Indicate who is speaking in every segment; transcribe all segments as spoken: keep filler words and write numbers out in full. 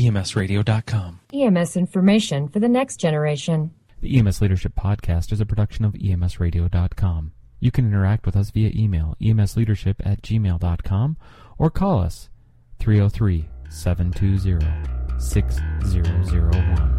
Speaker 1: E M S radio dot com.
Speaker 2: E M S information for the next generation.
Speaker 1: The E M S Leadership Podcast is a production of E M S radio dot com. You can interact with us via email, emsleadership at gmail dot com, or call us three oh three, seven two zero, six zero zero one.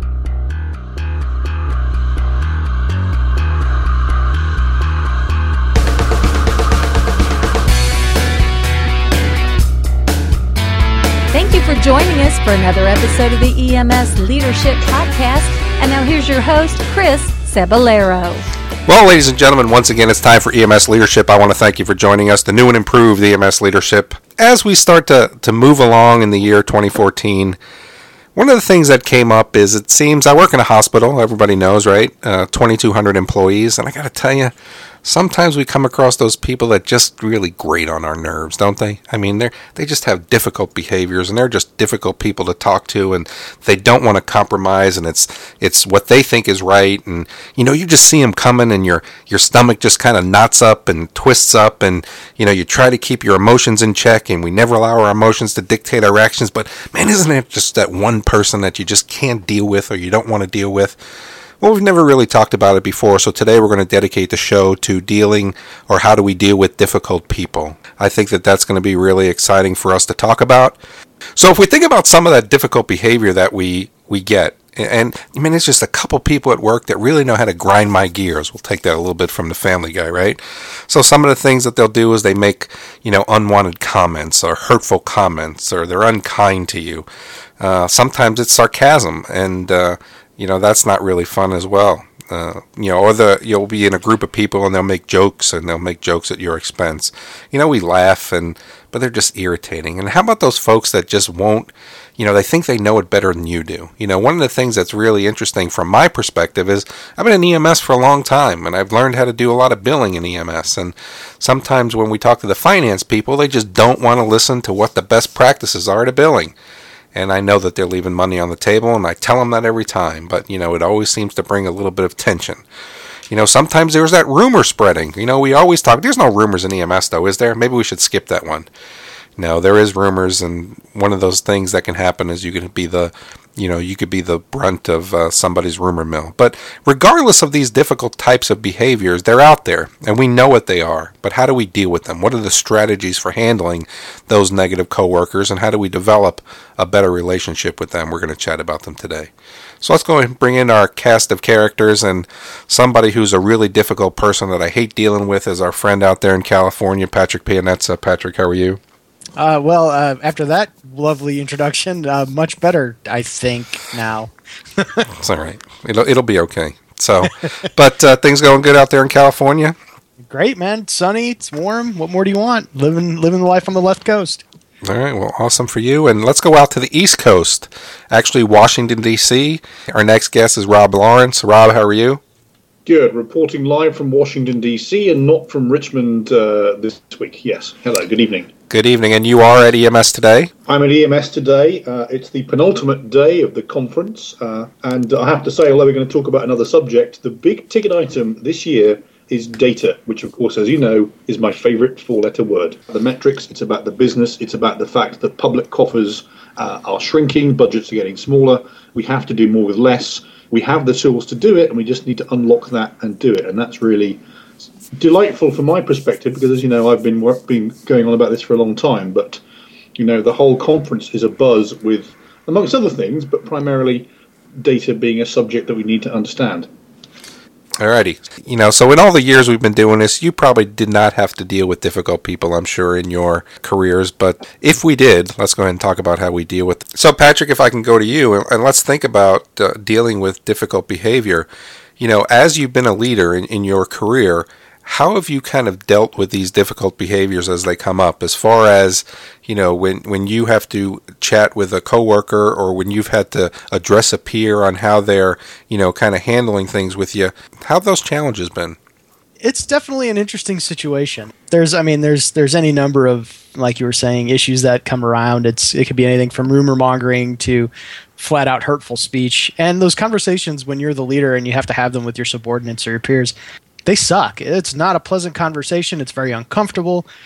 Speaker 3: Thank you for joining us for another episode of the E M S Leadership Podcast. And now here's your host, Chris Cebollero.
Speaker 4: Well, ladies and gentlemen, once again, it's time for E M S Leadership. I want to thank you for joining us, the new and improved E M S Leadership. As we start to, to move along in the year twenty fourteen, one of the things that came up is it seems I work in a hospital, everybody knows, right? Uh, twenty-two hundred employees, and I got to tell you, sometimes we come across those people that just really grate on our nerves, don't they? I mean, they they just have difficult behaviors, and they're just difficult people to talk to, and they don't want to compromise, and it's it's what they think is right, and you know, you just see them coming, and your your stomach just kind of knots up and twists up, and you know, you try to keep your emotions in check, and we never allow our emotions to dictate our actions. But man, isn't it just that one person that you just can't deal with, or you don't want to deal with? Well, we've never really talked about it before, so today we're going to dedicate the show to dealing, or how do we deal with difficult people. I think that that's going to be really exciting for us to talk about. So if we think about some of that difficult behavior that we, we get, and I mean, it's just a couple people at work that really know how to grind my gears. We'll take that a little bit from the Family Guy, right? So some of the things that they'll do is they make, you know, unwanted comments or hurtful comments, or they're unkind to you. Uh, sometimes it's sarcasm, and uh, you know, that's not really fun as well. Uh, you know, or the you'll be in a group of people and they'll make jokes and they'll make jokes at your expense. You know, we laugh, and but they're just irritating. And how about those folks that just won't, you know, they think they know it better than you do. You know, one of the things that's really interesting from my perspective is I've been in E M S for a long time, and I've learned how to do a lot of billing in E M S. And sometimes when we talk to the finance people, they just don't want to listen to what the best practices are to billing. And I know that they're leaving money on the table, and I tell them that every time. But, you know, it always seems to bring a little bit of tension. You know, sometimes there's that rumor spreading. You know, we always talk, there's no rumors in E M S, though, is there? Maybe we should skip that one. No, there is rumors, and one of those things that can happen is you could be the, you know, you could be the brunt of uh, somebody's rumor mill. But regardless of these difficult types of behaviors, they're out there, and we know what they are. But how do we deal with them? What are the strategies for handling those negative coworkers, and how do we develop a better relationship with them? We're going to chat about them today. So let's go and bring in our cast of characters, and somebody who's a really difficult person that I hate dealing with is our friend out there in California, Patrick Pianezza. Patrick, how are you?
Speaker 5: Uh, well, uh, after that lovely introduction, uh, much better, I think, now.
Speaker 4: It's all right. It'll, it'll be okay. So, but uh, things going good out there in California?
Speaker 5: Great, man. It's sunny. It's warm. What more do you want? Living, living the life on the left coast.
Speaker 4: All right. Well, awesome for you. And let's go out to the East Coast, actually Washington, D C Our next guest is Rob Lawrence. Rob, how are you?
Speaker 6: Good. Reporting live from Washington, D C and not from Richmond uh, this week. Yes. Hello. Good evening.
Speaker 4: Good evening. And you are at E M S today?
Speaker 6: I'm at E M S today. Uh, it's the penultimate day of the conference. Uh, and I have to say, although we're going to talk about another subject, the big ticket item this year is data, which, of course, as you know, is my favorite four-letter word. The metrics, it's about the business. It's about the fact that public coffers uh, are shrinking. Budgets are getting smaller. We have to do more with less. We have the tools to do it, and we just need to unlock that and do it. And that's really delightful from my perspective, because, as you know, I've been work, been going on about this for a long time. But, you know, the whole conference is abuzz with, amongst other things, but primarily data being a subject that we need to understand.
Speaker 4: Alrighty. You know, so in all the years we've been doing this, you probably did not have to deal with difficult people, I'm sure, in your careers. But if we did, let's go ahead and talk about how we deal with it. So, Patrick, if I can go to you, and let's think about uh, dealing with difficult behavior. You know, as you've been a leader in, in your career, how have you kind of dealt with these difficult behaviors as they come up? As far as, you know, when, when you have to chat with a coworker, or when you've had to address a peer on how they're, you know, kind of handling things with you, how have those challenges been?
Speaker 5: It's definitely an interesting situation. There's, I mean, there's there's any number of, like you were saying, issues that come around. It's it could be anything from rumor mongering to flat out hurtful speech. And those conversations, when you're the leader and you have to have them with your subordinates or your peers, they suck. It's not a pleasant conversation. It's very uncomfortable.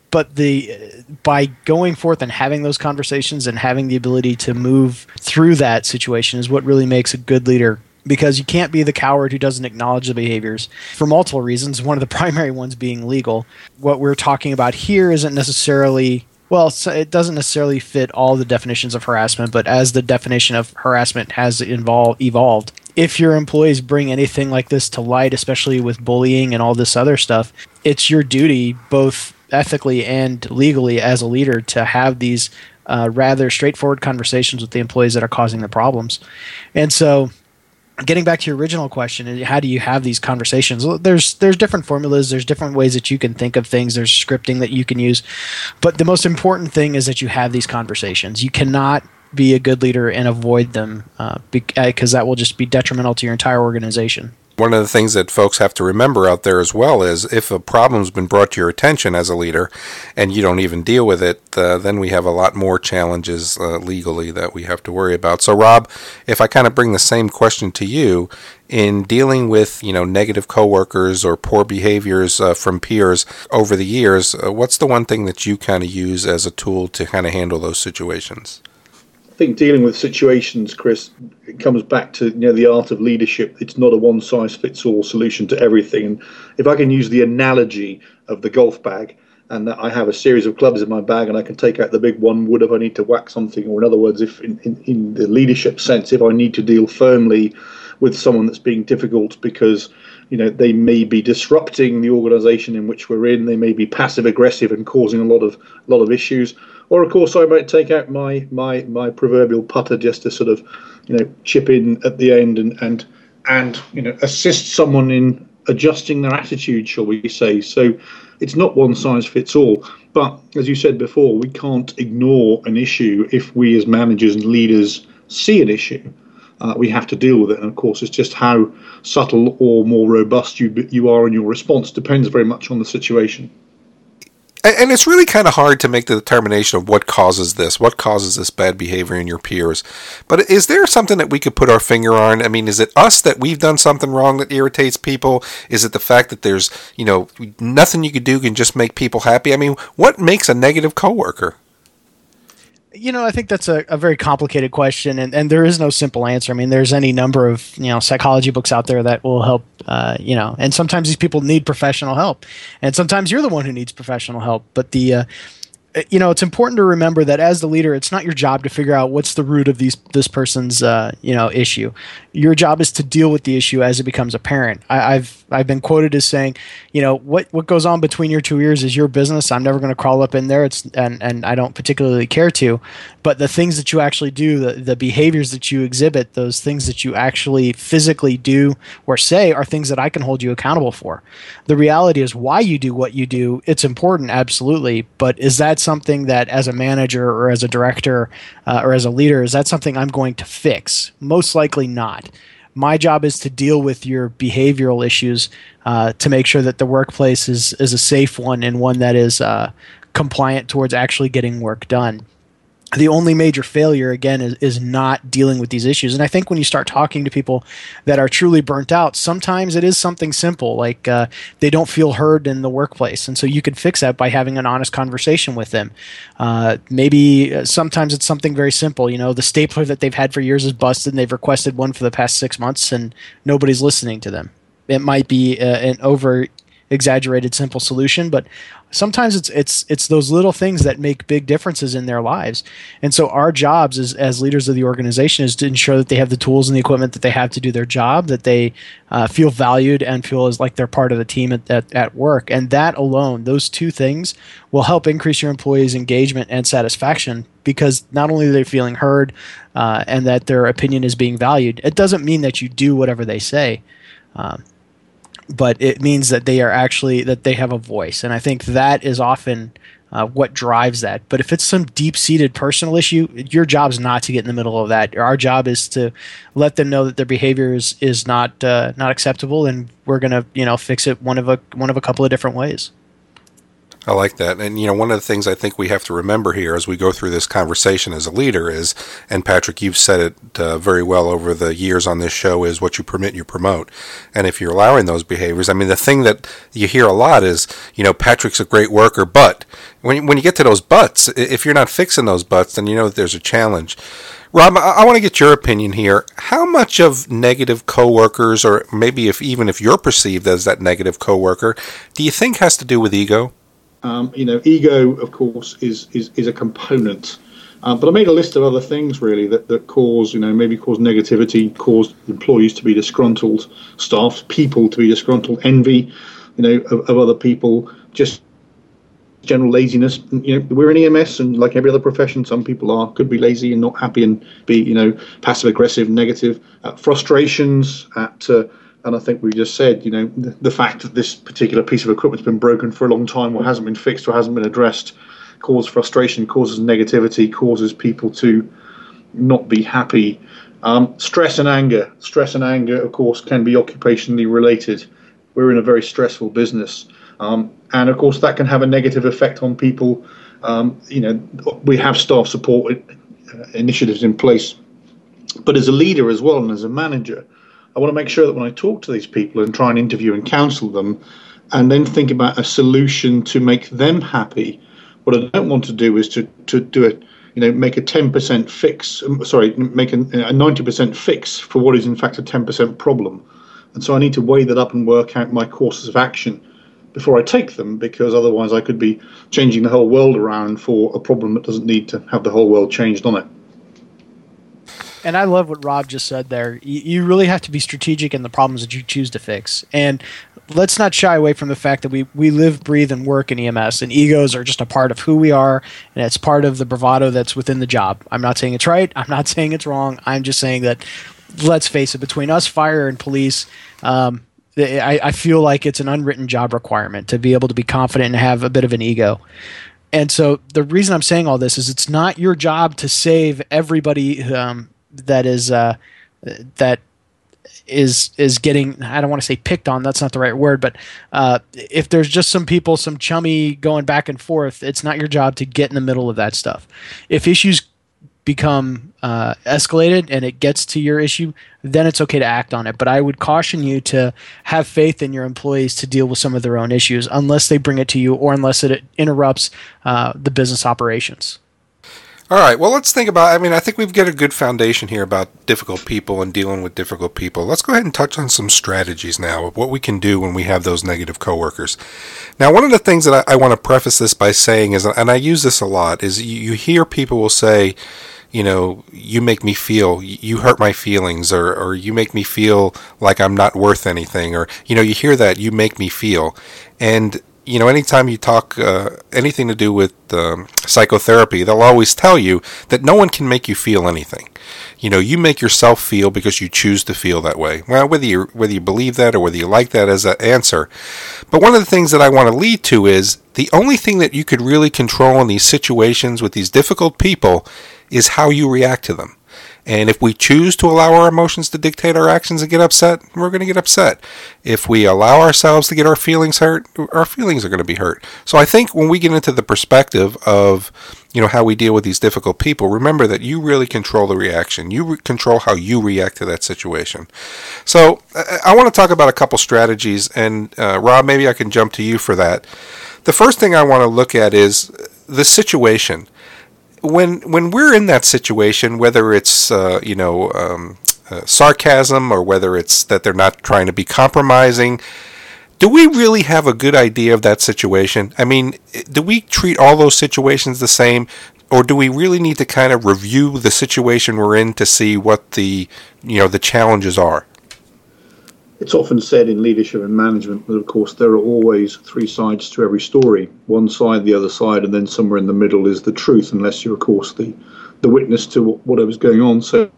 Speaker 5: but the by going forth and having those conversations and having the ability to move through that situation is what really makes a good leader, because you can't be the coward who doesn't acknowledge the behaviors for multiple reasons, one of the primary ones being legal. What we're talking about here isn't necessarily, well, it doesn't necessarily fit all the definitions of harassment, but as the definition of harassment has involved, evolved, if your employees bring anything like this to light, especially with bullying and all this other stuff, it's your duty, both ethically and legally as a leader, to have these uh, rather straightforward conversations with the employees that are causing the problems. And so getting back to your original question, how do you have these conversations? Well, there's there's different formulas. There's different ways that you can think of things. There's scripting that you can use. But the most important thing is that you have these conversations. You cannot be a good leader and avoid them uh, because that will just be detrimental to your entire organization.
Speaker 4: One of the things that folks have to remember out there as well is if a problem's been brought to your attention as a leader and you don't even deal with it, uh, then we have a lot more challenges uh, legally that we have to worry about. So, Rob, if I kind of bring the same question to you, in dealing with, you know, negative coworkers or poor behaviors uh, from peers over the years, uh, what's the one thing that you kind of use as a tool to kind of handle those situations?
Speaker 6: I think dealing with situations, Chris, it comes back to, you know, the art of leadership. It's not a one-size-fits-all solution to everything. And if I can use the analogy of the golf bag, and that I have a series of clubs in my bag and I can take out the big one, would if I need to whack something, or in other words, if in, in, in the leadership sense, if I need to deal firmly with someone that's being difficult because, you know, they may be disrupting the organization in which we're in, they may be passive aggressive and causing a lot of a lot of issues. Or, of course, I might take out my, my, my proverbial putter just to sort of, you know, chip in at the end and, and, and, you know, assist someone in adjusting their attitude, shall we say. So it's not one size fits all. But as you said before, we can't ignore an issue if we as managers and leaders see an issue. Uh, we have to deal with it. And, of course, it's just how subtle or more robust you you are in your response depends very much on the situation.
Speaker 4: And it's really kind of hard to make the determination of what causes this, what causes this bad behavior in your peers. But is there something that we could put our finger on? I mean, is it us that we've done something wrong that irritates people? Is it the fact that there's, you know, nothing you could do can just make people happy? I mean, what makes a negative coworker?
Speaker 5: You know, I think that's a, a very complicated question, and, and there is no simple answer. I mean, there's any number of, you know, psychology books out there that will help, uh, you know, and sometimes these people need professional help, and sometimes you're the one who needs professional help. But the, uh, you know, it's important to remember that as the leader, it's not your job to figure out what's the root of these this person's, uh, you know, issue. Your job is to deal with the issue as it becomes apparent. I, I've I've been quoted as saying, you know, what what goes on between your two ears is your business. I'm never going to crawl up in there. It's and and I don't particularly care to. But the things that you actually do, the, the behaviors that you exhibit, those things that you actually physically do or say are things that I can hold you accountable for. The reality is why you do what you do. It's important, absolutely. But is that something that as a manager or as a director uh, or as a leader, is that something I'm going to fix? Most likely not. My job is to deal with your behavioral issues uh, to make sure that the workplace is, is a safe one and one that is uh, compliant towards actually getting work done. The only major failure, again, is, is not dealing with these issues. And I think when you start talking to people that are truly burnt out, sometimes it is something simple, like uh, they don't feel heard in the workplace. And so you could fix that by having an honest conversation with them. Uh, maybe uh, sometimes it's something very simple. You know, the stapler that they've had for years is busted, and they've requested one for the past six months, and nobody's listening to them. It might be uh, an over exaggerated simple solution, but sometimes it's it's it's those little things that make big differences in their lives. And so our jobs as, as leaders of the organization is to ensure that they have the tools and the equipment that they have to do their job, that they uh, feel valued and feel as like they're part of the team at, at, at work. And that alone, those two things will help increase your employees' engagement and satisfaction, because not only are they feeling heard uh, and that their opinion is being valued, it doesn't mean that you do whatever they say. Um, but it means that they are actually, that they have a voice. And I think that is often uh, what drives that. But if it's some deep-seated personal issue, your job is not to get in the middle of that. Our job is to let them know that their behavior is, is not uh, not acceptable, and we're going to, you know, fix it one of a one of a couple of different ways.
Speaker 4: I like that. And, you know, one of the things I think we have to remember here as we go through this conversation as a leader is, and Patrick, you've said it uh, very well over the years on this show, is what you permit, you promote. And if you're allowing those behaviors, I mean, the thing that you hear a lot is, you know, Patrick's a great worker, but when you, when you get to those buts, if you're not fixing those buts, then you know that there's a challenge. Rob, I, I want to get your opinion here. How much of negative coworkers, or maybe if even if you're perceived as that negative coworker, do you think has to do with ego?
Speaker 6: Um, you know, ego, of course, is is, is a component. Um, but I made a list of other things, really, that, that cause, you know, maybe cause negativity, cause employees to be disgruntled, staff, people to be disgruntled, envy, you know, of, of other people, just general laziness. You know, we're in E M S, and like every other profession, some people are could be lazy and not happy and be, you know, passive aggressive, negative, uh, frustrations at. Uh, And I think we just said, you know, the, the fact that this particular piece of equipment's been broken for a long time or hasn't been fixed or hasn't been addressed causes frustration, causes negativity, causes people to not be happy. Um, stress and anger. Stress and anger, of course, can be occupationally related. We're in a very stressful business. Um, and, of course, that can have a negative effect on people. Um, you know, we have staff support initiatives in place. But as a leader as well and as a manager, I want to make sure that when I talk to these people and try and interview and counsel them and then think about a solution to make them happy, what I don't want to do is to, to do it, you know, make a ten percent fix, sorry, make a, a ninety percent fix for what is in fact a ten percent problem. And so I need to weigh that up and work out my courses of action before I take them, because otherwise I could be changing the whole world around for a problem that doesn't need to have the whole world changed on it.
Speaker 5: And I love what Rob just said there. You, you really have to be strategic in the problems that you choose to fix. And let's not shy away from the fact that we, we live, breathe, and work in E M S, and egos are just a part of who we are, and it's part of the bravado that's within the job. I'm not saying it's right. I'm not saying it's wrong. I'm just saying that, let's face it, between us, fire, and police, um, I, I feel like it's an unwritten job requirement to be able to be confident and have a bit of an ego. And so the reason I'm saying all this is it's not your job to save everybody um, that is uh, that is is getting, I don't want to say picked on, that's not the right word, but uh, if there's just some people, some chummy going back and forth, it's not your job to get in the middle of that stuff. If issues become uh, escalated and it gets to your issue, then it's okay to act on it. But I would caution you to have faith in your employees to deal with some of their own issues unless they bring it to you or unless it interrupts uh, the business operations.
Speaker 4: All right, well, let's think about, I mean, I think we've got a good foundation here about difficult people and dealing with difficult people. Let's go ahead and touch on some strategies now of what we can do when we have those negative coworkers. Now, one of the things that I, I want to preface this by saying is, and I use this a lot, is you, you hear people will say, you know, you make me feel, you hurt my feelings, or, or you make me feel like I'm not worth anything, or, you know, you hear that, you make me feel. And you know, anytime you talk uh, anything to do with um, psychotherapy, they'll always tell you that no one can make you feel anything. You know, you make yourself feel because you choose to feel that way. Well, whether you whether you believe that or whether you like that as an answer. But one of the things that I want to lead to is the only thing that you could really control in these situations with these difficult people is how you react to them. And if we choose to allow our emotions to dictate our actions and get upset, we're going to get upset. If we allow ourselves to get our feelings hurt, our feelings are going to be hurt. So I think when we get into the perspective of, you know, how we deal with these difficult people, remember that you really control the reaction. You re- control how you react to that situation. So I, I want to talk about a couple strategies, and uh, Rob, maybe I can jump to you for that. The first thing I want to look at is the situation. When when we're in that situation, whether it's uh, you know um, uh, sarcasm or whether it's that they're not trying to be compromising, do we really have a good idea of that situation? I mean, do we treat all those situations the same, or do we really need to kind of review the situation we're in to see what the you know the challenges are?
Speaker 6: It's often said in leadership and management that, of course, there are always three sides to every story. One side, the other side, and then somewhere in the middle is the truth, unless you're, of course, the, the witness to whatever's going on. So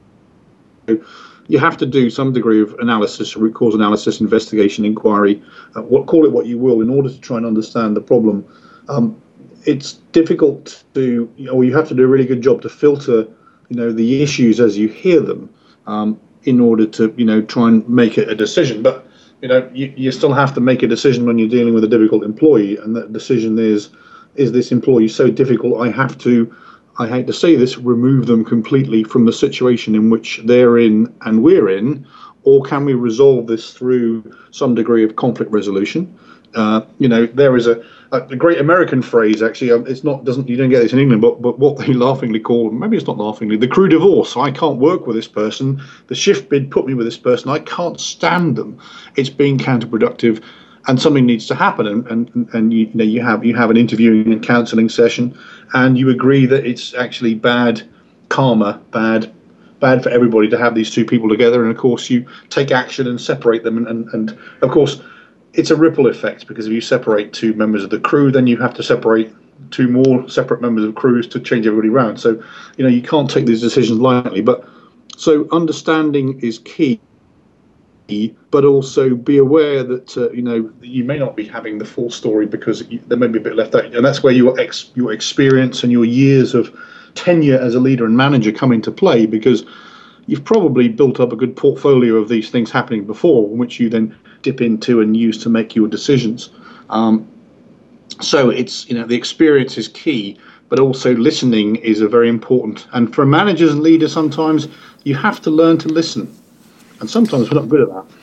Speaker 6: you have to do some degree of analysis, root cause analysis, investigation, inquiry, uh, what, call it what you will, in order to try and understand the problem. Um, it's difficult to, you know, you have to do a really good job to filter, you know, the issues as you hear them. Um, in order to, you know, try and make it a decision. But you know, you, you still have to make a decision when you're dealing with a difficult employee, and that decision is, is this employee so difficult I have to, I hate to say this, remove them completely from the situation in which they're in and we're in, or can we resolve this through some degree of conflict resolution? Uh, you know, there is a, a great American phrase, actually. Um, it's not doesn't you don't get this in England, but but what they laughingly call, maybe it's not laughingly, the crew divorce. I can't work with this person. The shift bid put me with this person. I can't stand them. It's being counterproductive, and something needs to happen. And and and you, you know you have you have an interviewing and counselling session, and you agree that it's actually bad karma, bad. bad for everybody to have these two people together, and of course you take action and separate them, and, and, and of course it's a ripple effect, because if you separate two members of the crew, then you have to separate two more separate members of crews to change everybody around. So you know you can't take these decisions lightly, but so understanding is key, but also be aware that uh, you know you may not be having the full story, because you, there may be a bit left out, and that's where your ex your experience and your years of tenure as a leader and manager come into play, because you've probably built up a good portfolio of these things happening before, which you then dip into and use to make your decisions. Um, so it's, you know, the experience is key, but also listening is a very important. And for managers and leaders, sometimes you have to learn to listen, and sometimes we're not good at that.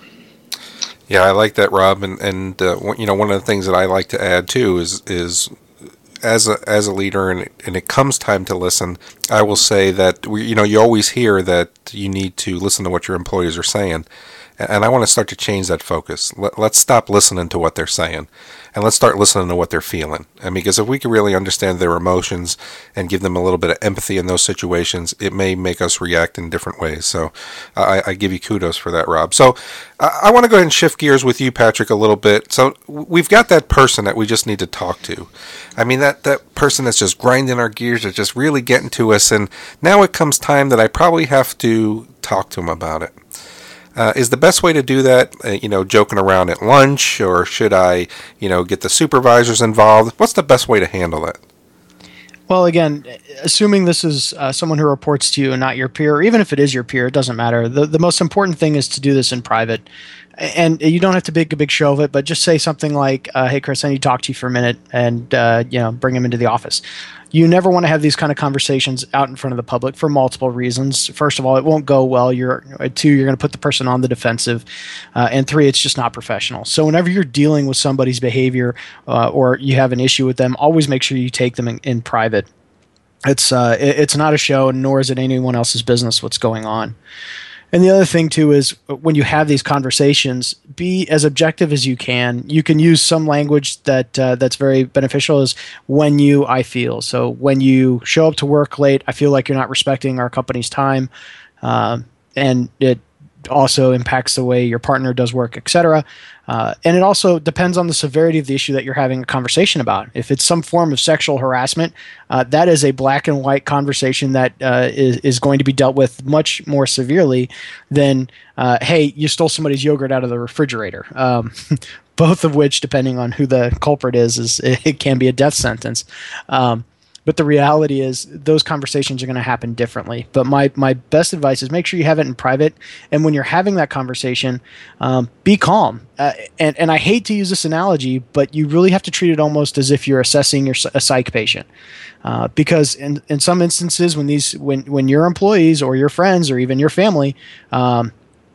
Speaker 4: Yeah, I like that, Rob. And and uh, you know, one of the things that I like to add too is is. As a as a leader, and it, and it comes time to listen, I will say that we, you know, you always hear that you need to listen to what your employees are saying, and I want to start to change that focus. Let, let's stop listening to what they're saying, and let's start listening to what they're feeling. And because if we can really understand their emotions and give them a little bit of empathy in those situations, it may make us react in different ways. So I, I give you kudos for that, Rob. So I, I want to go ahead and shift gears with you, Patrick, a little bit. So we've got that person that we just need to talk to. I mean, that, that person that's just grinding our gears, is just really getting to us, and now it comes time that I probably have to talk to him about it. Uh, is the best way to do that, uh, you know, joking around at lunch, or should I, you know, get the supervisors involved? What's the best way to handle it?
Speaker 5: Well, again, assuming this is uh, someone who reports to you and not your peer, or even if it is your peer, it doesn't matter. The, the most important thing is to do this in private. And you don't have to make a big show of it, but just say something like, uh, hey, Chris, I need to talk to you for a minute, and uh, you know, bring him into the office. You never want to have these kind of conversations out in front of the public for multiple reasons. First of all, it won't go well. You're two, you're going to put the person on the defensive, uh, and three, it's just not professional. So whenever you're dealing with somebody's behavior uh, or you have an issue with them, always make sure you take them in, in private. It's uh, it, it's not a show, nor is it anyone else's business what's going on. And the other thing, too, is when you have these conversations, be as objective as you can. You can use some language that uh, that's very beneficial, is when you, I feel. So when you show up to work late, I feel like you're not respecting our company's time, uh, and it also impacts the way your partner does work, et cetera. Uh, and it also depends on the severity of the issue that you're having a conversation about. If it's some form of sexual harassment, uh, that is a black and white conversation that uh, is, is going to be dealt with much more severely than, uh, hey, you stole somebody's yogurt out of the refrigerator. Um, both of which, depending on who the culprit is, is it can be a death sentence. Um, But the reality is those conversations are going to happen differently. But my, my best advice is make sure you have it in private. And when you're having that conversation, um, be calm. Uh, and, and I hate to use this analogy, but you really have to treat it almost as if you're assessing your, a psych patient. Uh, because in, in some instances, when these when, when your employees or your friends or even your family um,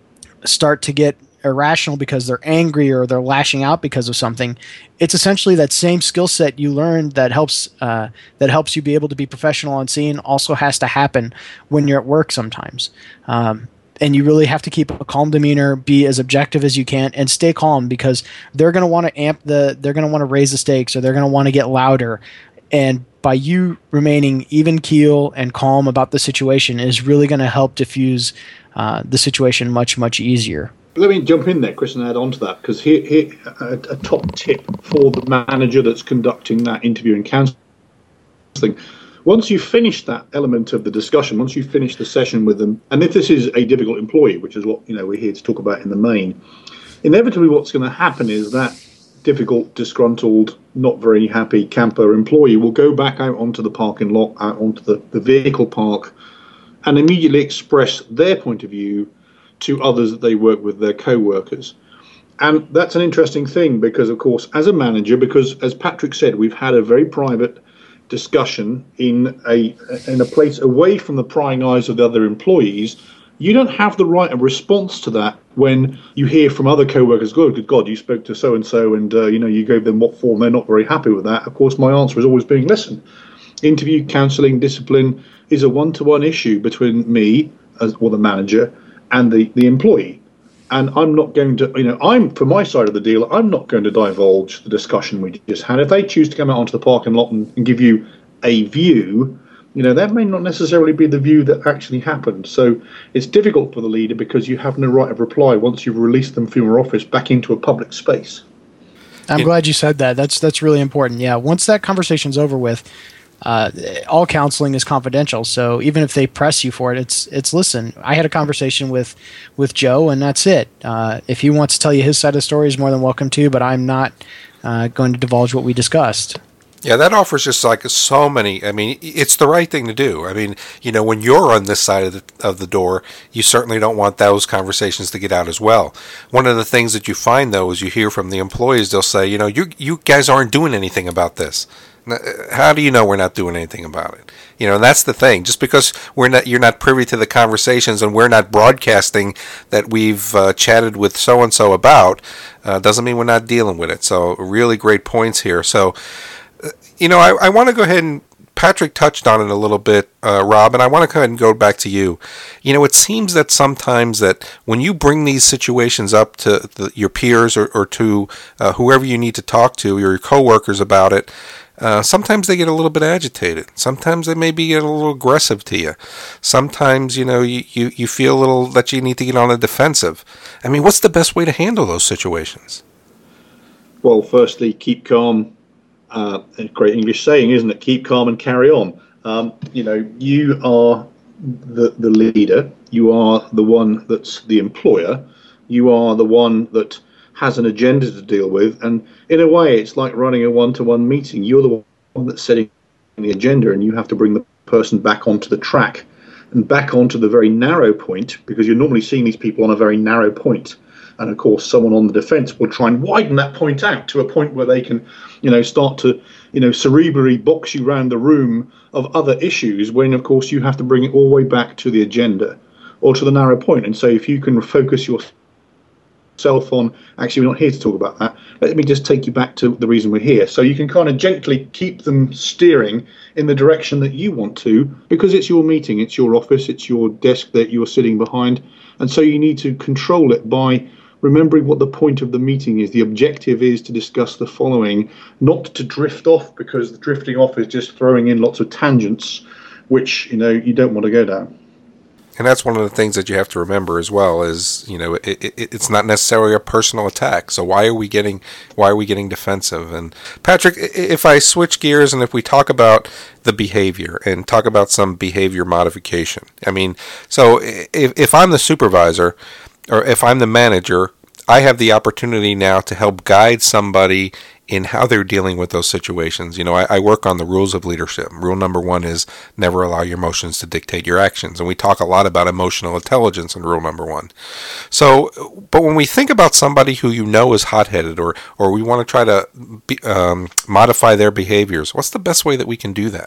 Speaker 5: start to get irrational because they're angry or they're lashing out because of something, it's essentially that same skill set you learned that helps uh, that helps you be able to be professional on scene also has to happen when you're at work sometimes. Um, and you really have to keep a calm demeanor, be as objective as you can, and stay calm, because they're going to want to amp the they're going to want to raise the stakes, or they're going to want to get louder. And by you remaining even keel and calm about the situation is really going to help diffuse uh, the situation much, much easier.
Speaker 6: Let me jump in there, Chris, and add on to that, because here, here a, a top tip for the manager that's conducting that interview and counselling. Once you've finished that element of the discussion, once you've finished the session with them, and if this is a difficult employee, which is what you know we're here to talk about in the main, inevitably what's going to happen is that difficult, disgruntled, not very happy camper employee will go back out onto the parking lot, out onto the, the vehicle park, and immediately express their point of view to others that they work with, their co-workers. And that's an interesting thing because, of course, as a manager, because as Patrick said, we've had a very private discussion in a in a place away from the prying eyes of the other employees. You don't have the right of response to that when you hear from other co-workers, "Good, good God, you spoke to so-and-so and, uh, you know, you gave them what form, they're not very happy with that." Of course, my answer is always being, listen, interview, counselling, discipline is a one-to-one issue between me, as or the manager, and the, the employee. And I'm not going to, you know, I'm, for my side of the deal, I'm not going to divulge the discussion we just had. If they choose to come out onto the parking lot and, and give you a view, you know, that may not necessarily be the view that actually happened. So it's difficult for the leader because you have no right of reply once you've released them from your office back into a public space.
Speaker 5: I'm it, glad you said that. That's that's really important. Yeah, once that conversation's over with, uh, all counseling is confidential. So even if they press you for it, it's it's listen. I had a conversation with with Joe, and that's it. Uh, if he wants to tell you his side of the story, he's more than welcome to. But I'm not uh, going to divulge what we discussed.
Speaker 4: Yeah, that offers just like so many. I mean, it's the right thing to do. I mean, you know, when you're on this side of the, of the door, you certainly don't want those conversations to get out as well. One of the things that you find, though, is you hear from the employees, they'll say, you know, you you guys aren't doing anything about this. How do you know we're not doing anything about it? You know, and that's the thing. Just because we're not, you're not privy to the conversations and we're not broadcasting that we've uh, chatted with so-and-so about, uh, doesn't mean we're not dealing with it. So really great points here. So, you know, I, I want to go ahead and, Patrick touched on it a little bit, uh, Rob, and I want to go ahead and go back to you. You know, it seems that sometimes that when you bring these situations up to the, your peers or, or to uh, whoever you need to talk to, your coworkers about it, uh, sometimes they get a little bit agitated. Sometimes they maybe get a little aggressive to you. Sometimes, you know, you, you, you feel a little that you need to get on the defensive. I mean, what's the best way to handle those situations?
Speaker 6: Well, firstly, keep calm. Uh, a great English saying, isn't it? Keep calm and carry on. Um, you know, you are the the leader. You are the one that's the employer. You are the one that has an agenda to deal with. And in a way, it's like running a one-to-one meeting. You're the one that's setting the agenda, and you have to bring the person back onto the track and back onto the very narrow point, because you're normally seeing these people on a very narrow point. And of course, someone on the defence will try and widen that point out to a point where they can, you know, start to, you know, cerebrally box you around the room of other issues, when, of course, you have to bring it all the way back to the agenda or to the narrow point. And so if you can focus yourself on, actually, we're not here to talk about that, let me just take you back to the reason we're here. So you can kind of gently keep them steering in the direction that you want to, because it's your meeting, it's your office, it's your desk that you're sitting behind. And so you need to control it by remembering what the point of the meeting is. The objective is to discuss the following, not to drift off, because the drifting off is just throwing in lots of tangents, which, you know, you don't want to go down.
Speaker 4: And that's one of the things that you have to remember as well, is, you know, it, it, it's not necessarily a personal attack. So why are we getting why are we getting defensive? And Patrick, if I switch gears and if we talk about the behavior and talk about some behavior modification. I mean, so if if I'm the supervisor, or if I'm the manager, I have the opportunity now to help guide somebody in how they're dealing with those situations. You know, I, I work on the rules of leadership. Rule number one is never allow your emotions to dictate your actions. And we talk a lot about emotional intelligence in rule number one. So, but when we think about somebody who you know is hot-headed, or, or we want to try to be, um, modify their behaviors, what's the best way that we can do that?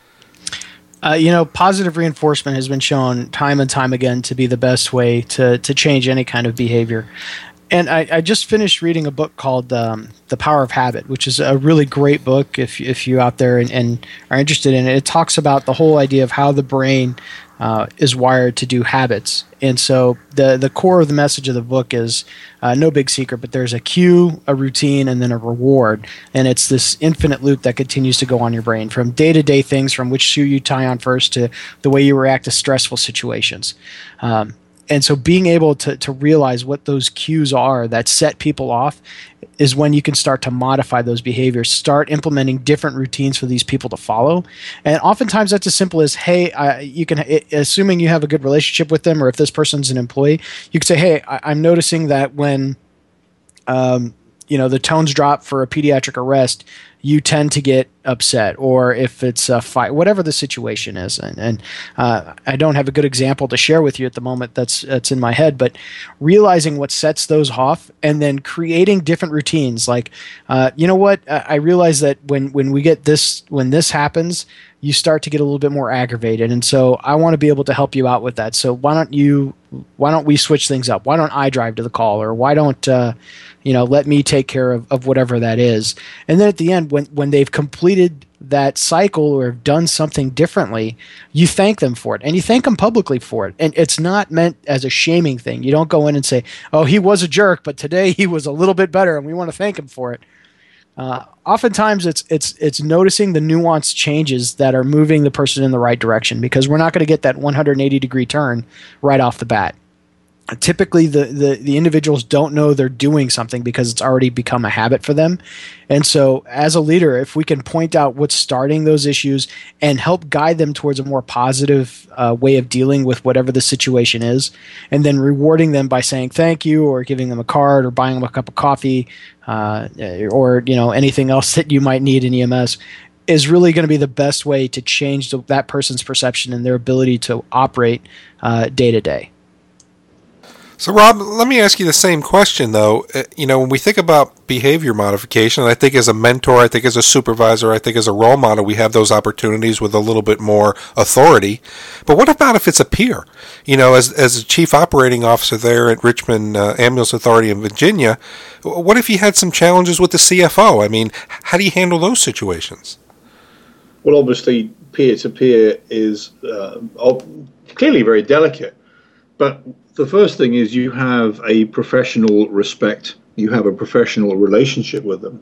Speaker 5: Uh, you know, positive reinforcement has been shown time and time again to be the best way to to change any kind of behavior. And I, I just finished reading a book called um, The Power of Habit, which is a really great book if if you out there and, and are interested in it. It talks about the whole idea of how the brain uh, is wired to do habits. And so the, the core of the message of the book is uh, no big secret, but there's a cue, a routine, and then a reward. And it's this infinite loop that continues to go on your brain, from day-to-day things, from which shoe you tie on first, to the way you react to stressful situations. Um, And so being able to, to realize what those cues are that set people off is when you can start to modify those behaviors, start implementing different routines for these people to follow. And oftentimes that's as simple as, hey, uh, you can, it, assuming you have a good relationship with them, or if this person's an employee, you can say, hey, I, I'm noticing that when um, you know the tones drop for a pediatric arrest, you tend to get upset, or if it's a fight, whatever the situation is. And, and uh, I don't have a good example to share with you at the moment that's that's in my head, but realizing what sets those off and then creating different routines. Like, uh, you know what? I, I realize that when, when we get this, when this happens, you start to get a little bit more aggravated. And so I want to be able to help you out with that. So why don't you, why don't we switch things up? Why don't I drive to the call? Or why don't, uh, you know, let me take care of, of whatever that is. And then at the end, when, when they've completed that cycle or have done something differently, you thank them for it, and you thank them publicly for it. And it's not meant as a shaming thing. You don't go in and say, oh, he was a jerk, but today he was a little bit better and we want to thank him for it. Uh, oftentimes it's it's it's noticing the nuanced changes that are moving the person in the right direction, because we're not going to get that one hundred eighty degree turn right off the bat. Typically, the, the, the individuals don't know they're doing something because it's already become a habit for them. And so as a leader, if we can point out what's starting those issues and help guide them towards a more positive uh, way of dealing with whatever the situation is, and then rewarding them by saying thank you, or giving them a card, or buying them a cup of coffee, uh, or you know anything else that you might need in E M S, is really going to be the best way to change the, that person's perception and their ability to operate uh, day to day.
Speaker 4: So, Rob, let me ask you the same question, though. Uh, you know, when we think about behavior modification, I think as a mentor, I think as a supervisor, I think as a role model, we have those opportunities with a little bit more authority. But what about if it's a peer? You know, as as a chief operating officer there at Richmond uh, Ambulance Authority in Virginia, what if you had some challenges with the C F O? I mean, how do you handle those situations?
Speaker 6: Well, obviously, peer-to-peer is uh, clearly very delicate, but the first thing is you have a professional respect, you have a professional relationship with them.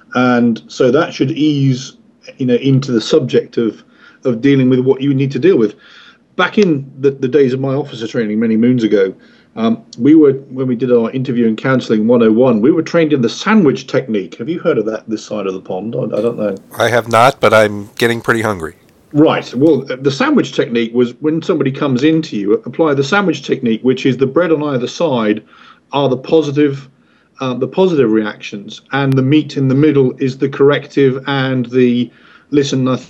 Speaker 6: And so that should ease, you know, into the subject of, of dealing with what you need to deal with. Back in the, the days of my officer training many moons ago, um, we were, when we did our interview and counseling one oh one, we were trained in the sandwich technique. Have you heard of that this side of the pond? I, I don't know.
Speaker 4: I have not, but I'm getting pretty hungry.
Speaker 6: Right. Well, the sandwich technique was when somebody comes into you, apply the sandwich technique, which is the bread on either side are the positive, uh, the positive reactions, and the meat in the middle is the corrective and the listen. I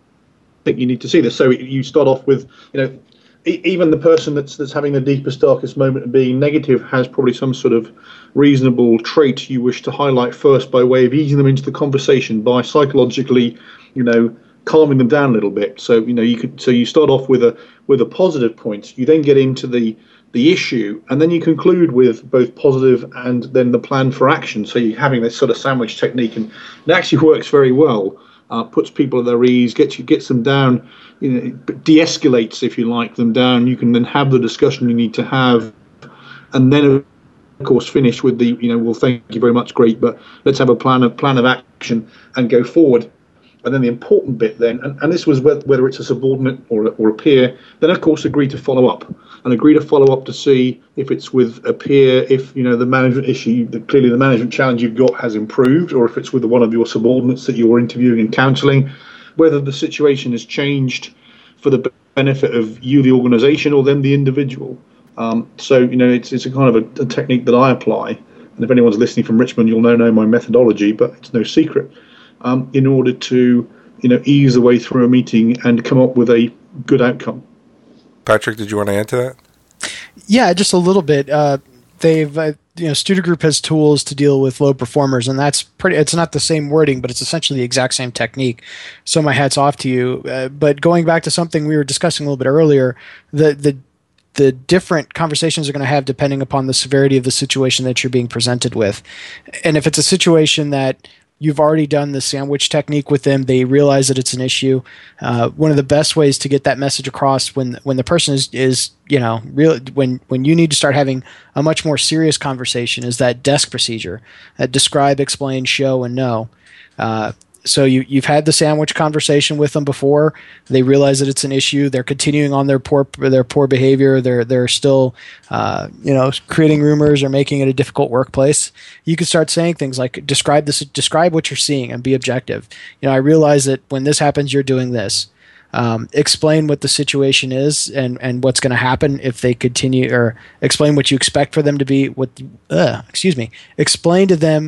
Speaker 6: think you need to see this. So you start off with, you know, e- even the person that's that's having the deepest, darkest moment of being negative has probably some sort of reasonable trait you wish to highlight first by way of easing them into the conversation by psychologically, you know, calming them down a little bit. So you know you could so you start off with a with a positive point, you then get into the the issue, and then you conclude with both positive and then the plan for action. So you're having this sort of sandwich technique, and it actually works very well. Uh, puts people at their ease, gets you gets them down, you know, de-escalates, if you like, them down. You can then have the discussion you need to have, and then of course finish with the you know well thank you very much, great, but let's have a plan of plan of action and go forward. And then the important bit then, and, and this was whether, whether it's a subordinate or a, or a peer, then of course agree to follow up, and agree to follow up to see if it's with a peer, if you know the management issue, the, clearly the management challenge you've got has improved, or if it's with one of your subordinates that you're interviewing and counselling, whether the situation has changed for the benefit of you, the organisation, or them, the individual. Um, so you know it's it's a kind of a, a technique that I apply, and if anyone's listening from Richmond, you'll know know my methodology, but it's no secret. Um, in order to, you know, ease the way through a meeting and come up with a good outcome.
Speaker 4: Patrick, did you want to add to that?
Speaker 5: Yeah, just a little bit. Uh, they've, uh, you know, Studer Group has tools to deal with low performers, and that's pretty. It's not the same wording, but it's essentially the exact same technique. So my hat's off to you. Uh, but going back to something we were discussing a little bit earlier, the the the different conversations are going to have depending upon the severity of the situation that you're being presented with, and if it's a situation that you've already done the sandwich technique with them, they realize that it's an issue. Uh, one of the best ways to get that message across when when the person is, is you know, real when when you need to start having a much more serious conversation is that DESK procedure, that describe, explain, show, and know. Uh, so you, you've had the sandwich conversation with them before. They realize that it's an issue. They're continuing on their poor their poor behavior. They're they're still, uh, you know, creating rumors or making it a difficult workplace. You can start saying things like describe this, describe what you're seeing, and be objective. You know, I realize that when this happens, you're doing this. Um, explain what the situation is and, and what's going to happen if they continue, or explain what you expect for them to be. What, uh, excuse me, explain to them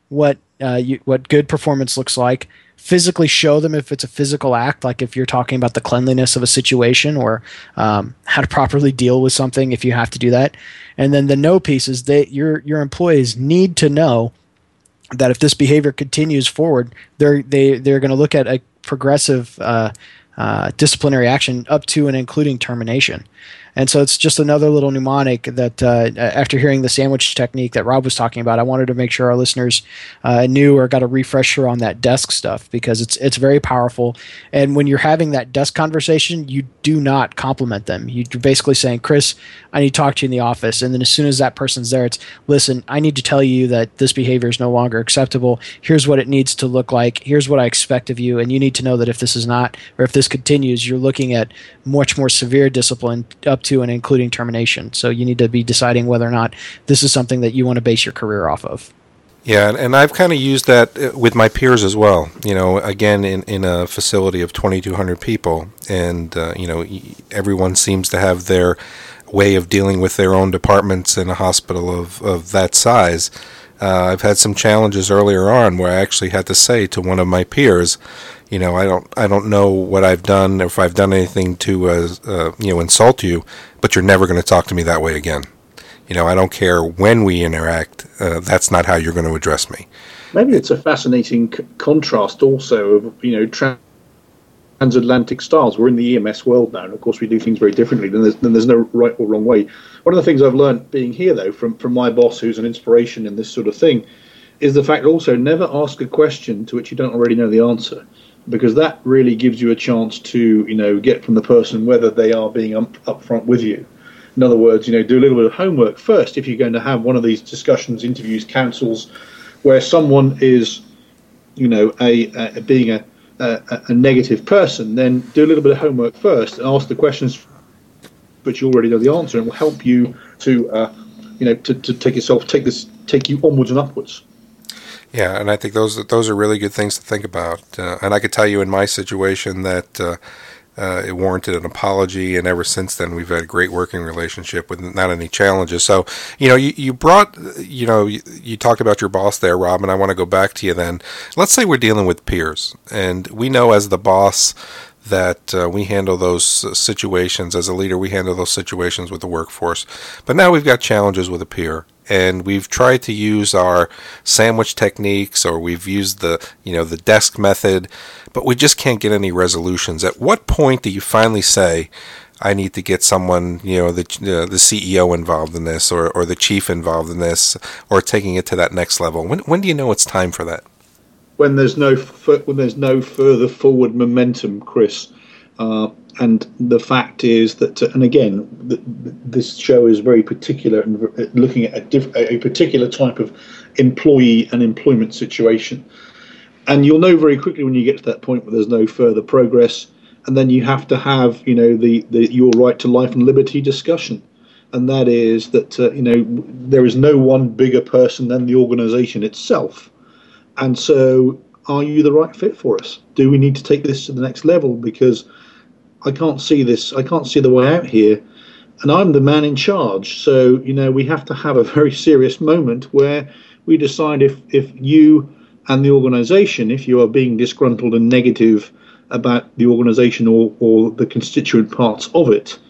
Speaker 5: what uh, you, what good performance looks like. Physically show them if it's a physical act, like if you're talking about the cleanliness of a situation or um, how to properly deal with something if you have to do that. And then the know piece is that your your employees need to know that if this behavior continues forward, they're they they're going to look at a progressive uh, uh, disciplinary action up to and including termination. And so it's just another little mnemonic that uh, after hearing the sandwich technique that Rob was talking about, I wanted to make sure our listeners uh, knew or got a refresher on that desk stuff, because it's it's very powerful. And when you're having that desk conversation, you do not compliment them. You're basically saying, Chris, I need to talk to you in the office. And then as soon as that person's there, it's, listen, I need to tell you that this behavior is no longer acceptable. Here's what it needs to look like. Here's what I expect of you. And you need to know that if this is not, or if this continues, you're looking at much more severe discipline up to and including termination. So you need to be deciding whether or not this is something that you want to base your career off of.
Speaker 4: Yeah, and I've kind of used that with my peers as well. You know, again, in, in a facility of twenty-two hundred people, and, uh, you know, everyone seems to have their way of dealing with their own departments in a hospital of, of that size. Uh, I've had some challenges earlier on where I actually had to say to one of my peers, you know, I don't, I don't know what I've done, or if I've done anything to, uh, uh, you know, insult you, but you're never going to talk to me that way again. You know, I don't care when we interact. Uh, that's not how you're going to address me.
Speaker 6: Maybe it's a fascinating c- contrast also of, you know, trans- transatlantic styles. We're in the E M S world now, and of course we do things very differently. Then there's, then there's no right or wrong way. One of the things I've learned being here, though, from, from my boss, who's an inspiration in this sort of thing, is the fact also never ask a question to which you don't already know the answer, because that really gives you a chance to, you know, get from the person whether they are being up, upfront with you. In other words, you know, do a little bit of homework first if you're going to have one of these discussions, interviews, counsels, where someone is, you know, a, a being a, a, a negative person. Then do a little bit of homework first and ask the questions which you already know the answer, and will help you to, uh, you know, to, to take yourself, take this, take you onwards and upwards.
Speaker 4: Yeah, and I think those those are really good things to think about. Uh, and I could tell you in my situation that uh, uh, it warranted an apology, and ever since then we've had a great working relationship with not any challenges. So, you know, you, you brought, you know, you, you talked about your boss there, Rob, and I want to go back to you then. Let's say we're dealing with peers, and we know as the boss that uh, we handle those situations, as a leader, we handle those situations with the workforce. But now we've got challenges with a peer, and we've tried to use our sandwich techniques, or we've used the, you know, the desk method, but we just can't get any resolutions. At what point do you finally say, I need to get someone, you know, the uh, the C E O involved in this, or, or the chief involved in this, or taking it to that next level? When when do you know it's time for that?
Speaker 6: When there's no when there's no further forward momentum, Chris, uh, and the fact is that, and again, th- this show is very particular and looking at a, diff- a particular type of employee and employment situation, and you'll know very quickly when you get to that point where there's no further progress, and then you have to have, you know, the, the your right to life and liberty discussion, and that is that uh, you know, there is no one bigger person than the organisation itself. And so, are you the right fit for us? Do we need to take this to the next level? Because I can't see this. I can't see the way out here. And I'm the man in charge. So, you know, we have to have a very serious moment where we decide if, if you and the organisation, if you are being disgruntled and negative about the organisation or, or the constituent parts of it,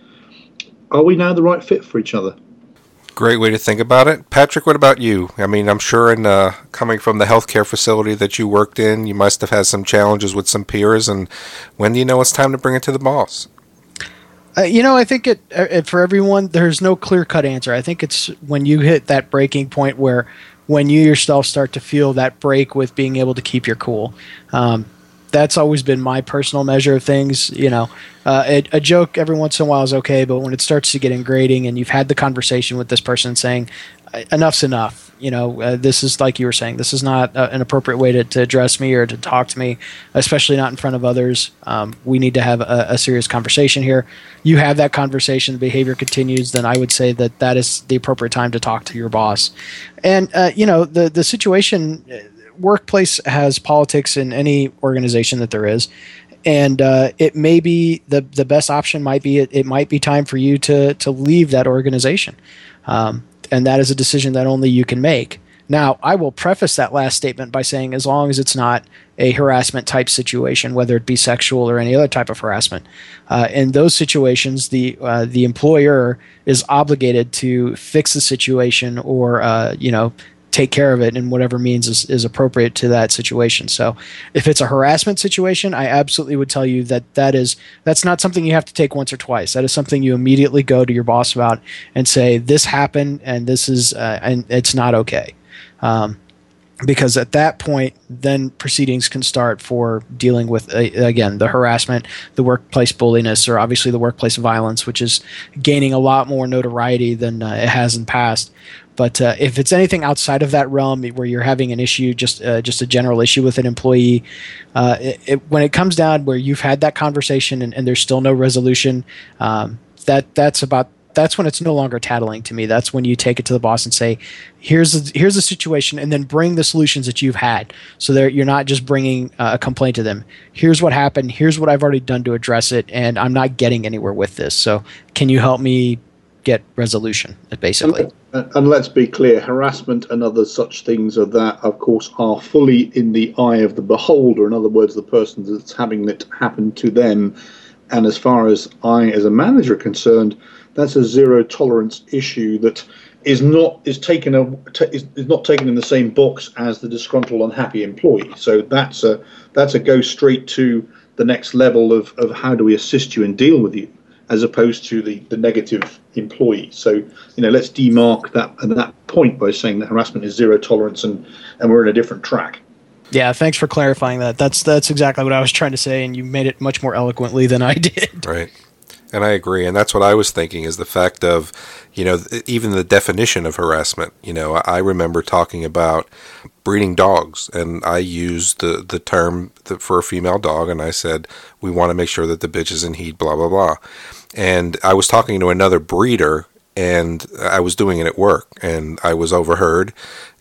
Speaker 6: are we now the right fit for each other?
Speaker 4: Great way to think about it. Patrick, what about you? I mean, I'm sure in uh, coming from the healthcare facility that you worked in, you must have had some challenges with some peers. And when do you know it's time to bring it to the boss?
Speaker 5: Uh, you know, I think it, it for everyone, there's no clear-cut answer. I think it's when you hit that breaking point where when you yourself start to feel that break with being able to keep your cool. Um, that's always been my personal measure of things. You know, uh, a, a joke every once in a while is okay, but when it starts to get ingrating and you've had the conversation with this person saying, enough's enough, you know, uh, this is, like you were saying, this is not uh, an appropriate way to, to address me or to talk to me, especially not in front of others. Um, we need to have a, a serious conversation here. You have that conversation, the behavior continues, then I would say that that is the appropriate time to talk to your boss. And, uh, you know, the, the situation... workplace has politics in any organization that there is, and uh, it may be the the best option might be it, it might be time for you to to leave that organization, um, and that is a decision that only you can make. Now, I will preface that last statement by saying as long as it's not a harassment type situation, whether it be sexual or any other type of harassment, uh, in those situations, the uh, the employer is obligated to fix the situation or uh, you know take care of it in whatever means is, is appropriate to that situation. So if it's a harassment situation, I absolutely would tell you that that is that's not something you have to take once or twice. That is something you immediately go to your boss about and say, this happened and this is uh, and it's not okay. Um, because at that point, then proceedings can start for dealing with, uh, again, the harassment, the workplace bulliness, or obviously the workplace violence, which is gaining a lot more notoriety than uh, it has in the past. But uh, if it's anything outside of that realm where you're having an issue, just uh, just a general issue with an employee, uh, it, it, when it comes down where you've had that conversation and, and there's still no resolution, um, that that's about that's when it's no longer tattling to me. That's when you take it to the boss and say, here's the, here's the situation, and then bring the solutions that you've had. So that you're not just bringing uh, a complaint to them. Here's what happened. Here's what I've already done to address it, and I'm not getting anywhere with this. So can you help me get resolution, basically?
Speaker 6: And, and let's be clear, harassment and other such things are that, of course, are fully in the eye of the beholder. In other words, the person that's having it happen to them. And as far as I, as a manager, are concerned, that's a zero tolerance issue that is not is taken a, is, is not taken in the same box as the disgruntled, unhappy employee. So that's a that's a go straight to the next level of, of how do we assist you and deal with you, as opposed to the, the negative employee. So, you know, let's demark that at that point by saying that harassment is zero tolerance and, and we're in a different track.
Speaker 5: Yeah, thanks for clarifying that. That's that's exactly what I was trying to say, and you made it much more eloquently than I did.
Speaker 4: Right. And I agree. And that's what I was thinking, is the fact of, you know, even the definition of harassment. You know, I remember talking about breeding dogs, and I used the, the term for a female dog, and I said, we want to make sure that the bitch is in heat, blah, blah, blah. And I was talking to another breeder, and I was doing it at work, and I was overheard,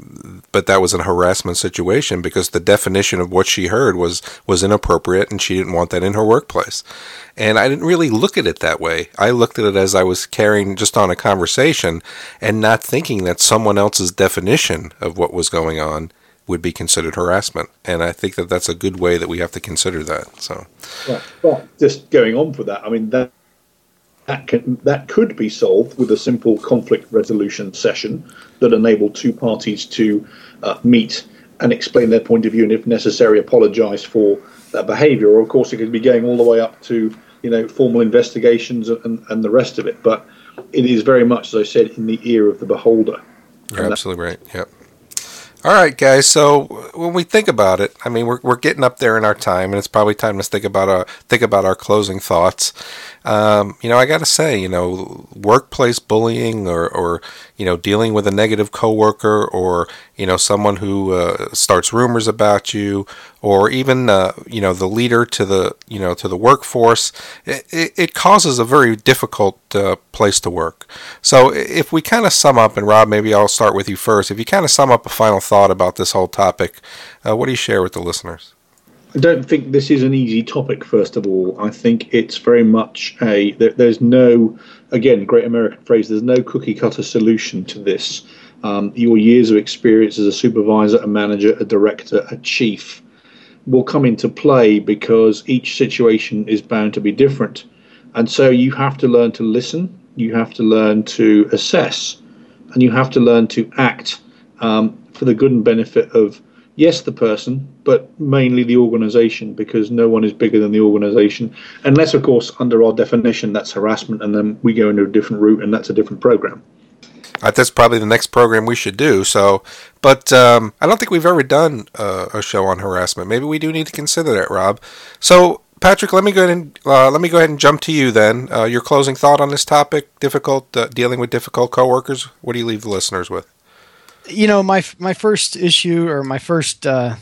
Speaker 4: but that was a harassment situation because the definition of what she heard was, was inappropriate, and she didn't want that in her workplace. And I didn't really look at it that way. I looked at it as I was carrying just on a conversation and not thinking that someone else's definition of what was going on would be considered harassment. And I think that that's a good way that we have to consider that. So,
Speaker 6: well, well just going on for that, I mean, that That, can, that could be solved with a simple conflict resolution session that enabled two parties to uh, meet and explain their point of view and, if necessary, apologise for that behaviour. Or, of course, it could be going all the way up to, you know, formal investigations and, and the rest of it. But it is very much, as I said, in the ear of the beholder.
Speaker 4: You're absolutely right. Yep. All right, guys. So when we think about it, I mean, we're we're getting up there in our time, and it's probably time to think about our think about our closing thoughts. Um, you know, I got to say, you know, workplace bullying, or or you know, dealing with a negative coworker, or you know, someone who uh, starts rumors about you, or even uh, you know, the leader to the you know to the workforce. It, it, it causes a very difficult uh, place to work. So if we kind of sum up, and Rob, maybe I'll start with you first. If you kind of sum up a final thought about this whole topic, uh, what do you share with the listeners?
Speaker 6: I don't think this is an easy topic, first of all. I think it's very much a, there, there's no, again, great American phrase, there's no cookie cutter solution to this. Um, your years of experience as a supervisor, a manager, a director, a chief will come into play because each situation is bound to be different. And so you have to learn to listen, you have to learn to assess, and you have to learn to act um, for the good and benefit of, yes, the person, but mainly the organization, because no one is bigger than the organization. Unless, of course, under our definition, that's harassment, and then we go into a different route, and that's a different program.
Speaker 4: Uh, that's probably the next program we should do. So, but um, I don't think we've ever done uh, a show on harassment. Maybe we do need to consider that, Rob. So, Patrick, let me go ahead and uh, let me go ahead and jump to you then. Uh, your closing thought on this topic: difficult uh, dealing with difficult coworkers. What do you leave the listeners with?
Speaker 5: You know, my my first issue or my first uh,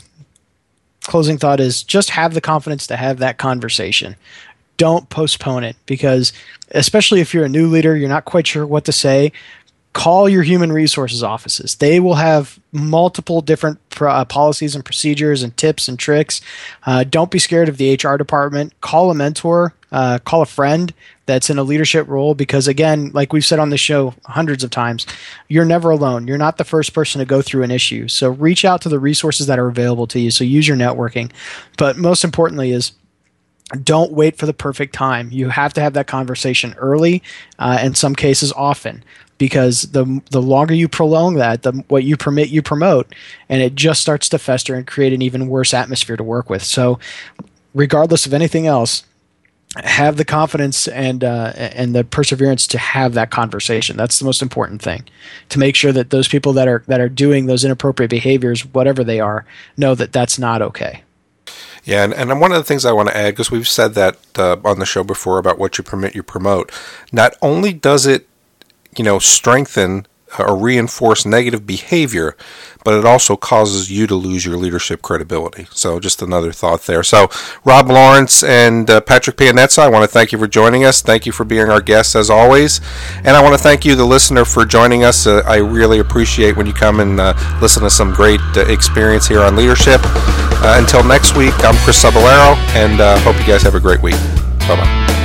Speaker 5: closing thought is just have the confidence to have that conversation. Don't postpone it, because especially if you're a new leader, you're not quite sure what to say. Call your human resources offices. They will have multiple different pro- uh, policies and procedures and tips and tricks. Uh, don't be scared of the H R department. Call a mentor. uh, call a friend that's in a leadership role, because again, like we've said on the show hundreds of times, you're never alone. You're not the first person to go through an issue. So reach out to the resources that are available to you. So use your networking. But most importantly is, don't wait for the perfect time. You have to have that conversation early, uh, in some cases often, because the the longer you prolong that, the what you permit, you promote, and it just starts to fester and create an even worse atmosphere to work with. So regardless of anything else, have the confidence and uh, and the perseverance to have that conversation. That's the most important thing, to make sure that those people that are that are doing those inappropriate behaviors, whatever they are, know that that's not okay.
Speaker 4: Yeah, and, and one of the things I want to add, because we've said that uh, on the show before about what you permit, you promote. Not only does it, you know, strengthen or reinforce negative behavior, but it also causes you to lose your leadership credibility. So just another thought there. So Rob Lawrence and uh, Patrick Pianezza, I want to thank you for joining us. Thank you for being our guests as always. And I want to thank you, the listener, for joining us. Uh, I really appreciate when you come and uh, listen to some great uh, experience here on leadership. Uh, until next week, I'm Chris Cebollero, and uh, hope you guys have a great week. Bye-bye.